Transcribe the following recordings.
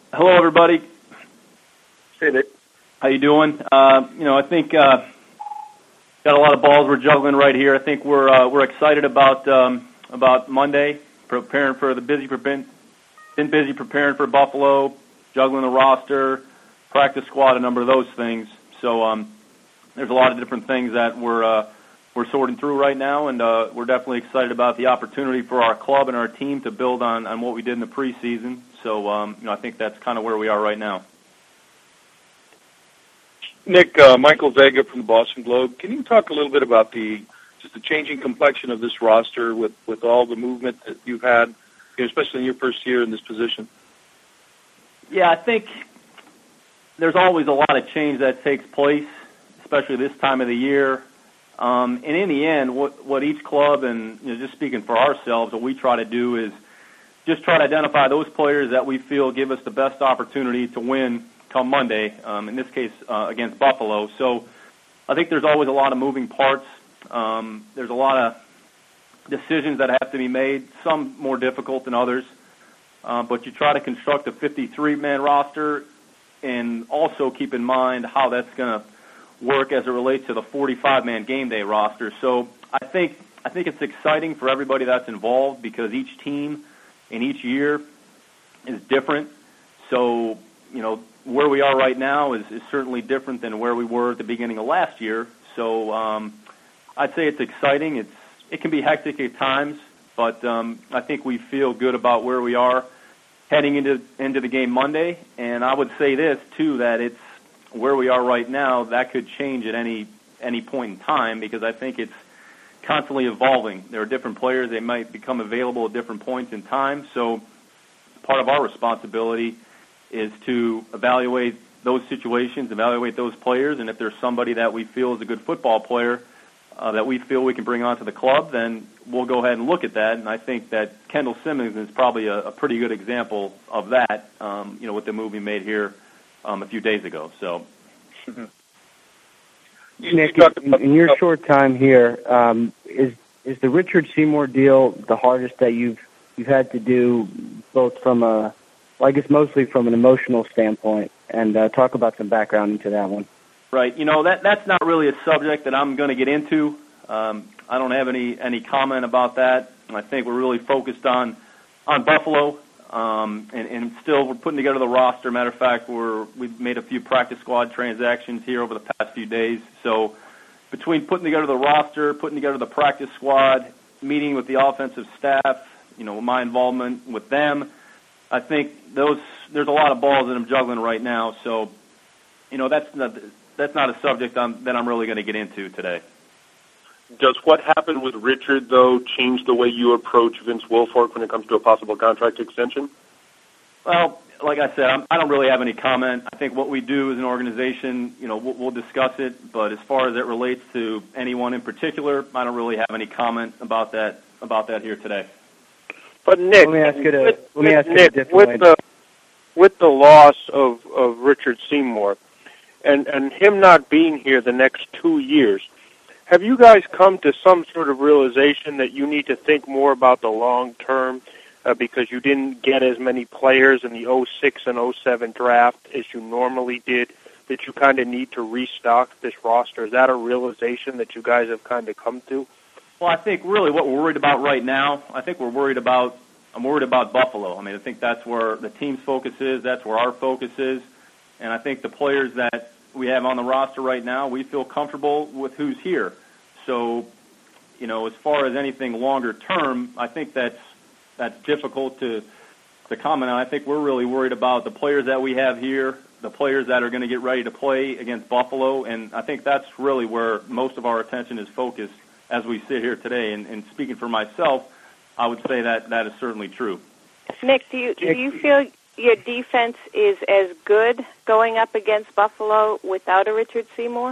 Hello, everybody. Hey, Nick. How you doing? I think got a lot of balls we're juggling right here. I think we're excited about Monday, preparing for been busy preparing for Buffalo, juggling the roster, practice squad, a number of those things. So there's a lot of different things that we're sorting through right now, and we're definitely excited about the opportunity for our club and our team to build on what we did in the preseason. So I think that's kind of where we are right now. Nick, Michael Vega from the Boston Globe. Can you talk a little bit about the changing complexion of this roster with all the movement that you've had, especially in your first year in this position? Yeah, I think there's always a lot of change that takes place, especially this time of the year. And in the end, what each club and just speaking for ourselves, what we try to do is just try to identify those players that we feel give us the best opportunity to win come Monday, in this case against Buffalo. So I think there's always a lot of moving parts. There's a lot of decisions that have to be made, some more difficult than others. But you try to construct a 53-man roster and also keep in mind how that's going to work as it relates to the 45-man game day roster. So I think it's exciting for everybody that's involved because each team in each year is different. So, where we are right now is certainly different than where we were at the beginning of last year. So I'd say it's exciting. It can be hectic at times, but I think we feel good about where we are heading into the game Monday. And I would say this, too, that it's where we are right now, that could change at any point in time because I think it's constantly evolving. There are different players. They might become available at different points in time. So part of our responsibility is to evaluate those situations, evaluate those players, and if there's somebody that we feel is a good football player that we feel we can bring onto the club, then we'll go ahead and look at that. And I think that Kendall Simmons is probably a pretty good example of that, with the move he made here a few days ago. So, Nick, in your short time here, is the Richard Seymour deal the hardest that you've had to do, both from I guess mostly from an emotional standpoint, and talk about some background into that one. Right. That's not really a subject that I'm going to get into. I don't have any comment about that. I think we're really focused on Buffalo, and still we're putting together the roster. Matter of fact, we've made a few practice squad transactions here over the past few days. So between putting together the roster, putting together the practice squad, meeting with the offensive staff, my involvement with them, I think there's a lot of balls that I'm juggling right now. So, that's not a subject that I'm really going to get into today. Does what happened with Richard, though, change the way you approach Vince Wilfork when it comes to a possible contract extension? Well, like I said, I don't really have any comment. I think what we do as an organization, we'll discuss it. But as far as it relates to anyone in particular, I don't really have any comment about that here today. But Nick, let me ask it a different way. With the loss of Richard Seymour and him not being here the next 2 years, have you guys come to some sort of realization that you need to think more about the long term because you didn't get as many players in the 06 and 07 draft as you normally did, that you kind of need to restock this roster? Is that a realization that you guys have kind of come to? Well, I think really what we're worried about right now, I'm worried about Buffalo. I mean, I think that's where the team's focus is. That's where our focus is. And I think the players that we have on the roster right now, we feel comfortable with who's here. So, as far as anything longer term, I think that's difficult to comment on. I think we're really worried about the players that we have here, the players that are going to get ready to play against Buffalo, and I think that's really where most of our attention is focused as we sit here today. And speaking for myself, I would say that is certainly true. Nick, do you feel your defense is as good going up against Buffalo without a Richard Seymour?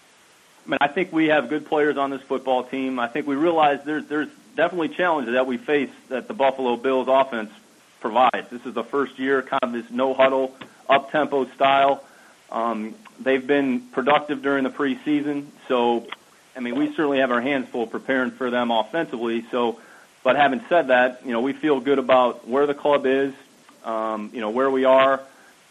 I mean, I think we have good players on this football team. I think we realize there's definitely challenges that we face that the Buffalo Bills offense provides. This is the first year, kind of this no-huddle, up-tempo style. They've been productive during the preseason, so, I mean, we certainly have our hands full preparing for them offensively. So, but having said that, we feel good about where the club is, where we are,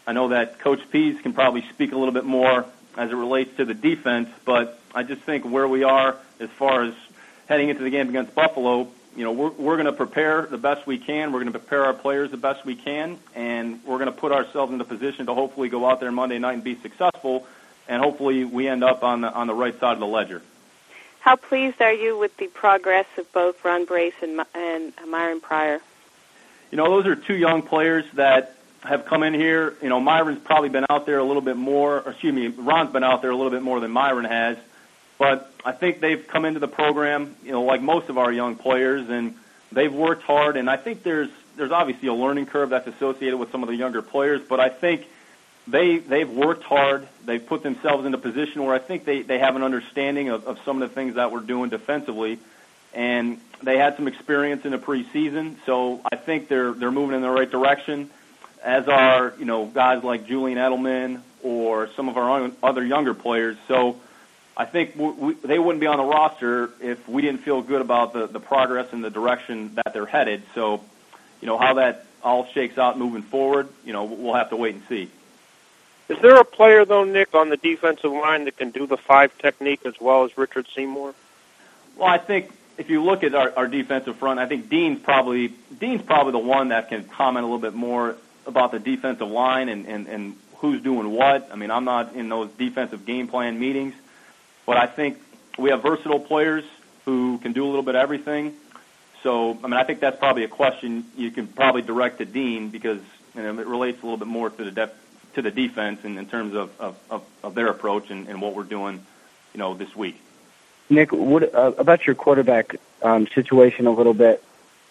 I know that Coach Pease can probably speak a little bit more as it relates to the defense, but I just think where we are as far as heading into the game against Buffalo, we're going to prepare the best we can. We're going to prepare our players the best we can, and we're going to put ourselves in the position to hopefully go out there Monday night and be successful, and hopefully we end up on the right side of the ledger. How pleased are you with the progress of both Ron Brace and Myron Pryor? Those are two young players that have come in here. Myron's probably been out there a little bit more, Ron's been out there a little bit more than Myron has. But I think they've come into the program, like most of our young players, and they've worked hard. And I think there's obviously a learning curve that's associated with some of the younger players, but I think they've worked hard. They've put themselves in a position where I think they have an understanding of some of the things that we're doing defensively. And they had some experience in the preseason, so I think they're moving in the right direction, as are, guys like Julian Edelman or some of our other younger players. So I think they wouldn't be on the roster if we didn't feel good about the progress and the direction that they're headed. So, how that all shakes out moving forward, we'll have to wait and see. Is there a player, though, Nick, on the defensive line that can do the 5 technique as well as Richard Seymour? Well, I think if you look at our defensive front, I think Dean's probably the one that can comment a little bit more about the defensive line and who's doing what. I mean, I'm not in those defensive game plan meetings, but I think we have versatile players who can do a little bit of everything. So, I think that's probably a question you can probably direct to Dean because it relates a little bit more to the defense in terms of their approach and what we're doing, this week. Nick, what about your quarterback situation a little bit?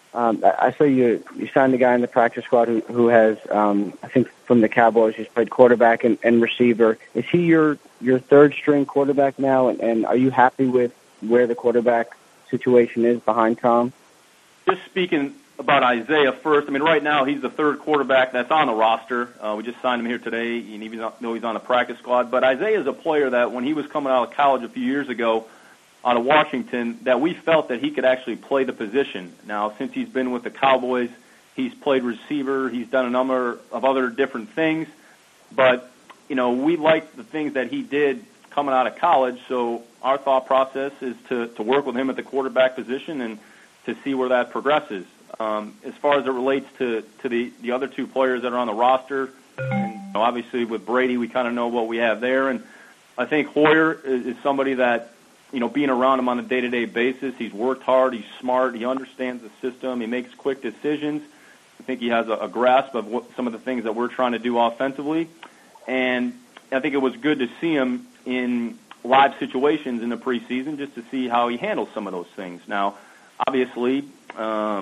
I saw you signed a guy in the practice squad who has, I think from the Cowboys, he's played quarterback and receiver. Is he your third-string quarterback now, and are you happy with where the quarterback situation is behind Tom? Just speaking about Isaiah first, right now he's the third quarterback that's on the roster. We just signed him here today, and even though he's on the practice squad. But Isaiah is a player that when he was coming out of college a few years ago, out of Washington, that we felt that he could actually play the position. Now, since he's been with the Cowboys, he's played receiver, he's done a number of other different things, but, we liked the things that he did coming out of college, so our thought process is to work with him at the quarterback position and to see where that progresses. As far as it relates to the other two players that are on the roster, and obviously with Brady, we kind of know what we have there, and I think Hoyer is somebody that, being around him on a day-to-day basis, he's worked hard, he's smart, he understands the system, he makes quick decisions. I think he has a grasp of some of the things that we're trying to do offensively. And I think it was good to see him in live situations in the preseason just to see how he handles some of those things. Now, obviously, I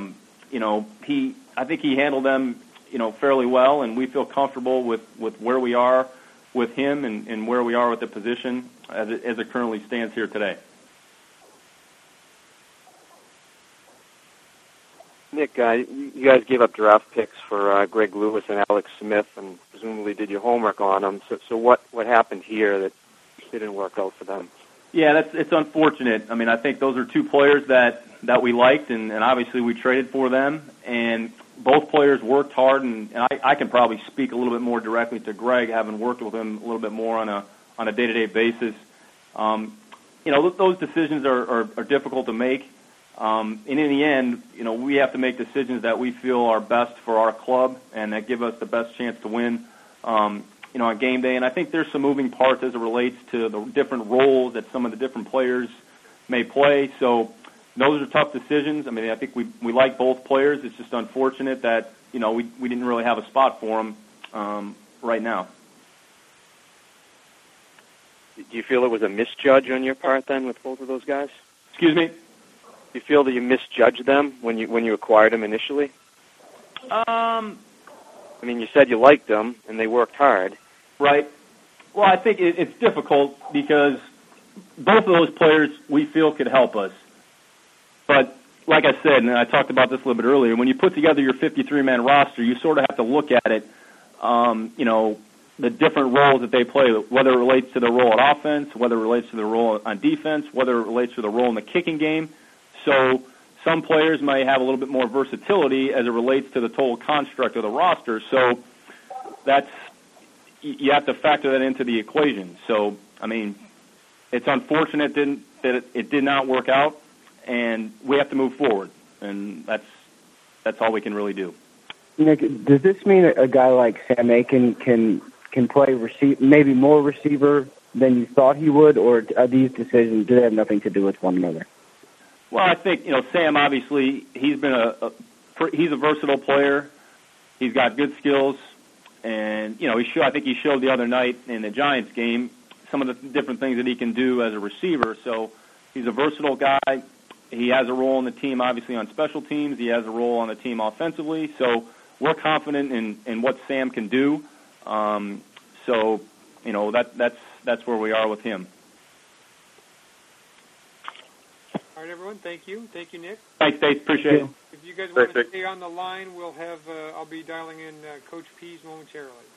think he handled them, fairly well, and we feel comfortable with where we are with him and where we are with the position as it currently stands here today. Nick, you guys gave up draft picks for Greg Lewis and Alex Smith, and presumably did your homework on them. So what happened here that didn't work out for them? Yeah, it's unfortunate. I think those are two players that we liked, and obviously we traded for them. And both players worked hard, and I can probably speak a little bit more directly to Greg, having worked with him a little bit more on a day-to-day basis. Those decisions are difficult to make. And in the end, we have to make decisions that we feel are best for our club and that give us the best chance to win, on game day. And I think there's some moving parts as it relates to the different roles that some of the different players may play. So those are tough decisions. I think we like both players. It's just unfortunate that, we didn't really have a spot for them right now. Do you feel it was a misjudge on your part then with both of those guys? Excuse me? Do you feel that you misjudged them when you acquired them initially? You said you liked them and they worked hard. Right. Well, I think it's difficult because both of those players we feel could help us. But like I said, and I talked about this a little bit earlier, when you put together your 53-man roster, you sort of have to look at it, the different roles that they play, whether it relates to the role on offense, whether it relates to the role on defense, whether it relates to the role in the kicking game. So some players may have a little bit more versatility as it relates to the total construct of the roster. So that's you have to factor that into the equation. So, I mean, it's unfortunate that it did not work out, and we have to move forward, and that's all we can really do. Nick, does this mean a guy like Sam Aiken can play maybe more receiver than you thought he would, or are these decisions, do they have nothing to do with one another? Well, I think, Sam, obviously, he's been he's a versatile player. He's got good skills, and, I think he showed the other night in the Giants game some of the different things that he can do as a receiver. So he's a versatile guy. He has a role in the team, obviously, on special teams. He has a role on the team offensively. So we're confident in what Sam can do. That's where we are with him. All right, everyone. Thank you. Thank you, Nick. Thanks, Dave. Appreciate it. If you guys want to stay on the line, I'll be dialing in Coach Pease momentarily.